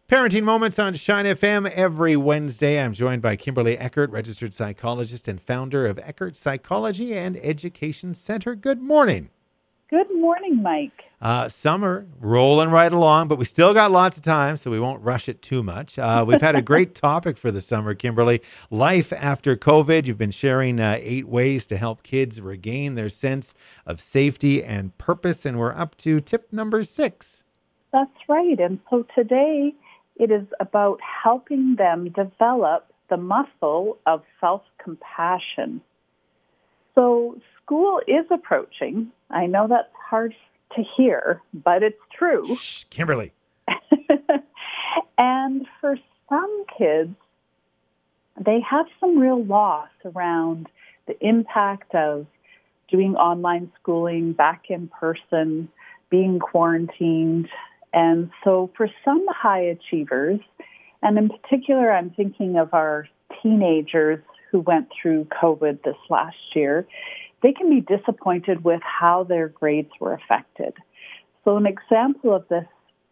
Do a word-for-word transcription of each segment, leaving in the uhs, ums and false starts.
Parenting Moments on Shine F M every Wednesday. I'm joined by Kimberly Eckert, registered psychologist and founder of Eckert Psychology and Education Center. Good morning. Good morning, Mike. Uh, summer rolling right along, but we still got lots of time, so we won't rush it too much. Uh, we've had a great topic for the summer, Kimberly. Life after COVID. You've been sharing uh, eight ways to help kids regain their sense of safety and purpose, and we're up to tip number six. That's right. And so today it is about helping them develop the muscle of self-compassion. So school is approaching. I know that's hard to hear, but it's true. Shh, Kimberly. And for some kids, they have some real loss around the impact of doing online schooling, back in person, being quarantined. And so for some high achievers, and in particular, I'm thinking of our teenagers who went through COVID this last year, they can be disappointed with how their grades were affected. So an example of this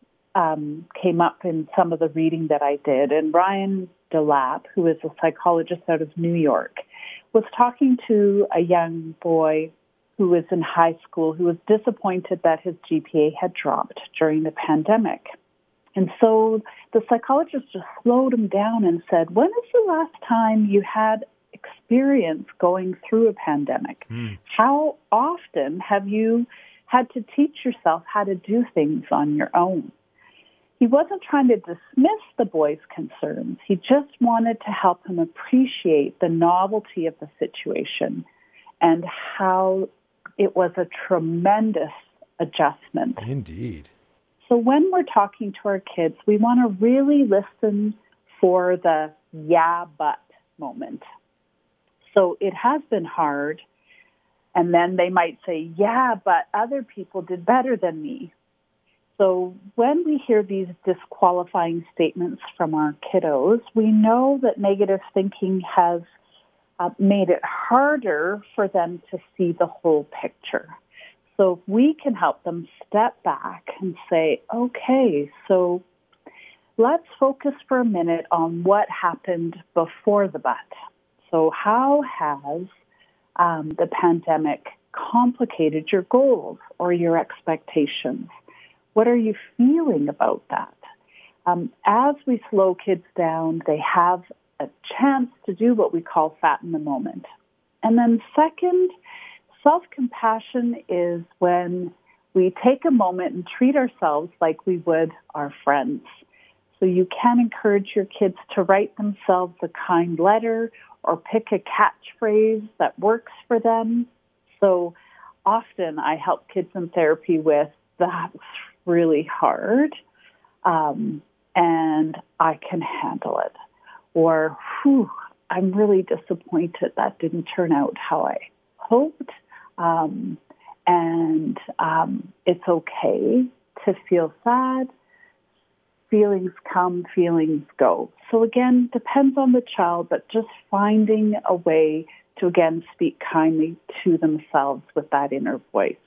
um, came up in some of the reading that I did. And Ryan Delap, who is a psychologist out of New York, was talking to a young boy who was in high school, who was disappointed that his G P A had dropped during the pandemic. And so the psychologist just slowed him down and said, when is the last time you had experience going through a pandemic? Mm. How often have you had to teach yourself how to do things on your own? He wasn't trying to dismiss the boy's concerns. He just wanted to help him appreciate the novelty of the situation and how it was a tremendous adjustment. Indeed. So when we're talking to our kids, we want to really listen for the yeah, but moment. So it has been hard, and then they might say, yeah, but other people did better than me. So when we hear these disqualifying statements from our kiddos, we know that negative thinking has Uh, made it harder for them to see the whole picture. So if we can help them step back and say, okay, so let's focus for a minute on what happened before the but. So how has um, the pandemic complicated your goals or your expectations? What are you feeling about that? Um, as we slow kids down, they have a chance to do what we call fat in the moment. And then second, self-compassion is when we take a moment and treat ourselves like we would our friends. So you can encourage your kids to write themselves a kind letter or pick a catchphrase that works for them. So often I help kids in therapy with, that's really hard, um, and I can handle it. Or, whew, I'm really disappointed that didn't turn out how I hoped. Um, and um, it's okay to feel sad. Feelings come, feelings go. So again, depends on the child, but just finding a way to, again, speak kindly to themselves with that inner voice.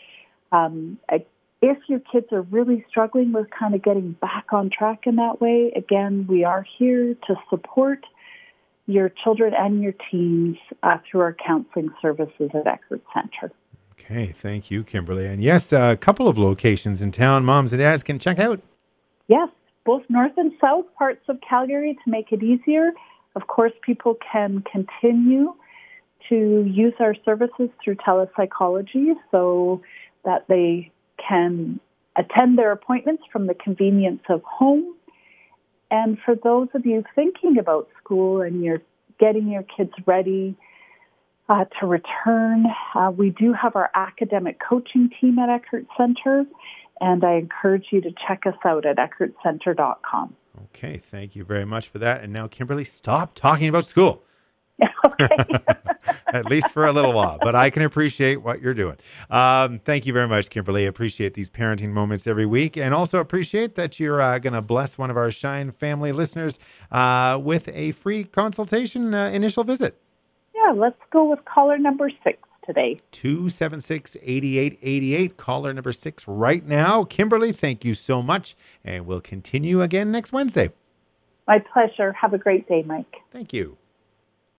Um, I, If your kids are really struggling with kind of getting back on track in that way, again, we are here to support your children and your teens uh, through our counseling services at Eckert Center. Okay, thank you, Kimberly. And yes, a couple of locations in town moms and dads can check out. Yes, both north and south parts of Calgary to make it easier. Of course, people can continue to use our services through telepsychology so that they can attend their appointments from the convenience of home. And for those of you thinking about school and you're getting your kids ready uh, to return, uh, we do have our academic coaching team at Eckert Center, and I encourage you to check us out at eckert center dot com. Okay, thank you very much for that. And now, Kimberly, stop talking about school. Okay. At least for a little while, but I can appreciate what you're doing. Um, thank you very much, Kimberly. Appreciate these parenting moments every week, and also appreciate that you're uh, going to bless one of our Shine family listeners uh, with a free consultation uh, initial visit. Yeah, let's go with caller number six today. two seven six, eight eight eight eight. Caller number six right now. Kimberly, thank you so much. And we'll continue again next Wednesday. My pleasure. Have a great day, Mike. Thank you.